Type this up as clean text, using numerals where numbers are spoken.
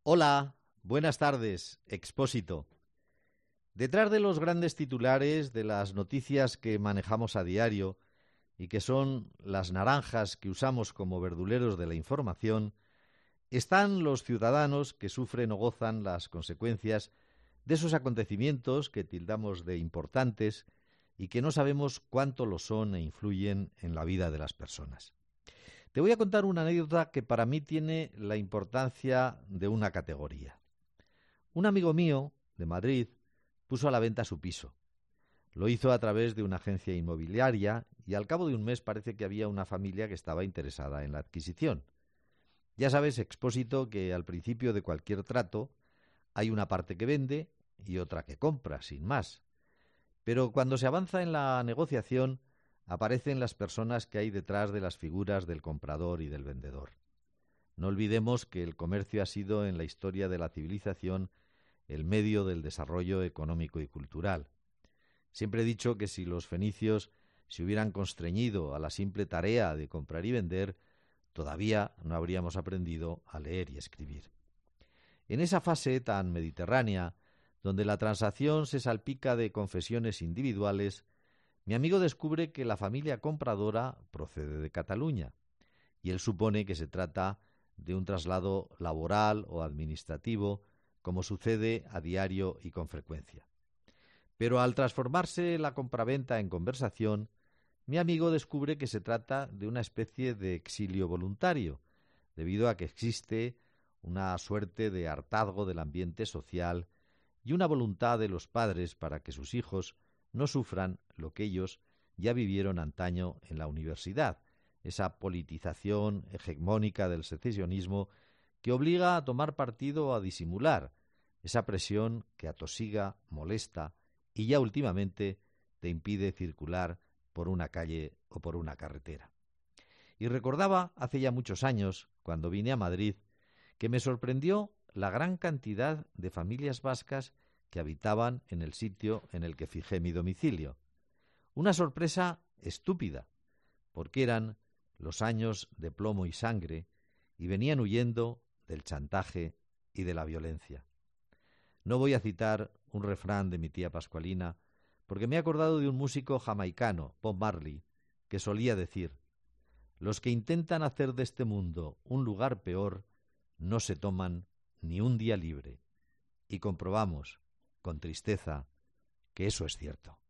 Hola, buenas tardes, Expósito. Detrás de los grandes titulares de las noticias que manejamos a diario y que son las naranjas que usamos como verduleros de la información, están los ciudadanos que sufren o gozan las consecuencias de esos acontecimientos que tildamos de importantes y que no sabemos cuánto lo son e influyen en la vida de las personas. Te voy a contar una anécdota que para mí tiene la importancia de una categoría. Un amigo mío, de Madrid, puso a la venta su piso. Lo hizo a través de una agencia inmobiliaria y al cabo de un mes parece que había una familia que estaba interesada en la adquisición. Ya sabes, Expósito, que al principio de cualquier trato hay una parte que vende y otra que compra, sin más. Pero cuando se avanza en la negociación, aparecen las personas que hay detrás de las figuras del comprador y del vendedor. No olvidemos que el comercio ha sido en la historia de la civilización el medio del desarrollo económico y cultural. Siempre he dicho que si los fenicios se hubieran constreñido a la simple tarea de comprar y vender, todavía no habríamos aprendido a leer y escribir. En esa fase tan mediterránea, donde la transacción se salpica de confesiones individuales, mi amigo descubre que la familia compradora procede de Cataluña, y él supone que se trata de un traslado laboral o administrativo, como sucede a diario y con frecuencia. Pero al transformarse la compraventa en conversación, mi amigo descubre que se trata de una especie de exilio voluntario, debido a que existe una suerte de hartazgo del ambiente social y una voluntad de los padres para que sus hijos no sufran lo que ellos ya vivieron antaño en la universidad, esa politización hegemónica del secesionismo que obliga a tomar partido o a disimular, esa presión que atosiga, molesta y ya últimamente te impide circular por una calle o por una carretera. Y recordaba hace ya muchos años, cuando vine a Madrid, que me sorprendió la gran cantidad de familias vascas que habitaban en el sitio en el que fijé mi domicilio. Una sorpresa estúpida, porque eran los años de plomo y sangre y venían huyendo del chantaje y de la violencia. No voy a citar un refrán de mi tía Pascualina, porque me he acordado de un músico jamaicano, Bob Marley, que solía decir: los que intentan hacer de este mundo un lugar peor no se toman ni un día libre. Y comprobamos, con tristeza, que eso es cierto.